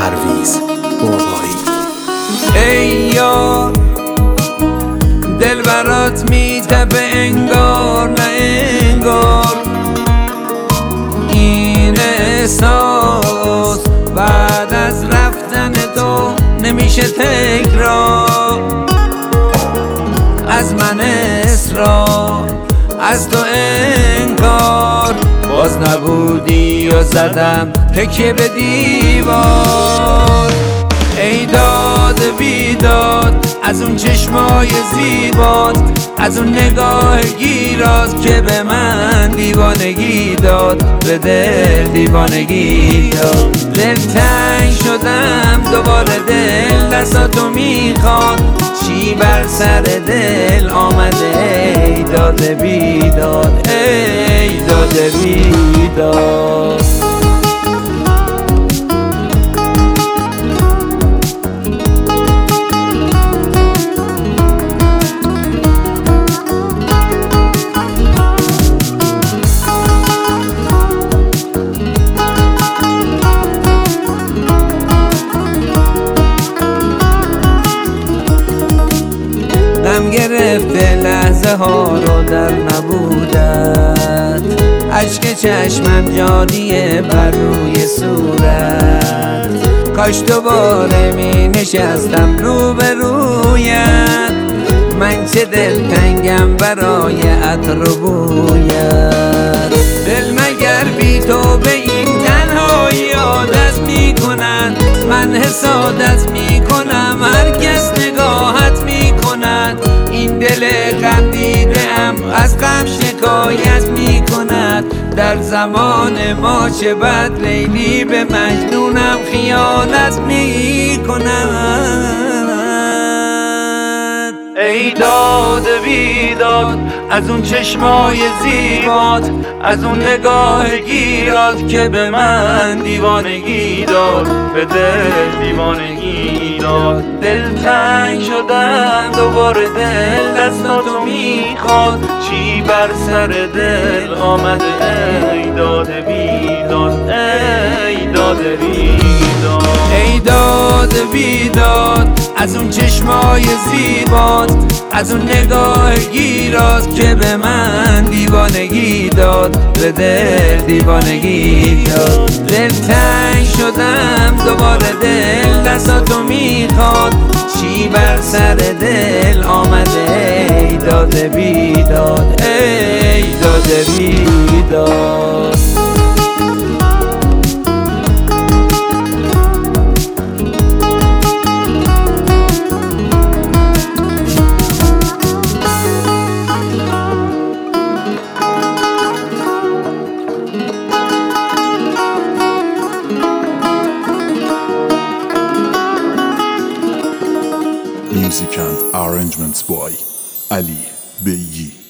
پرویز بابایی. ای یار دل برات میتپه انگار نه انگار، این احساس بعد از رفتن تو نمیشه تکرار. از من اصرار، از تو انکار، باز نبودی و زدم تکیه به دیوار. ای داد بیداد از اون چشمای زیبات، از اون نگاه گیرات که به من دیوانگی داد، به دل دیوانگی داد. دل تنگ شدم دوباره، دل دستاتو میخواد، چی بر سر دل آمده؟ ای داد بیداد، ای داد بیداد. غم گرفته لحظه ها رو در نبودت، اشک چشمم جاریه بر روی صورت. کاش دوباره می نشستم رو به رویت، من چه دلتنگم برای عطر و بویت. دل مگر بی تو به این تنهایی عادت می کند، من حسادت می کنم هر کس نگاهت می کند. این دل غم دیده ام از غم شکایت می کند، در زمان ما چه بد لیلی به مجنونم خیانت می کند. ای داد بیداد از اون چشمای زیبات، از اون نگاه گیرات که به من دیوانگی داد، به دل دیوانگی داد. دل تنگ شدم دوباره، دل دستاتو میخواد، چی بر سر دل آمده؟ ای داد بیداد، ای داد بیداد. ای داد بیداد از اون چشمای زیبات، از اون نگاه گیرات که به من دیوانگی داد، به دل دیوانگی داد. دل تنگ شدم دوباره، دل دستاتو میخواد، چی بر سر دل آمده؟ ای داد بیداد، ای داد بیداد. Music and arrangements by Ali Beyi.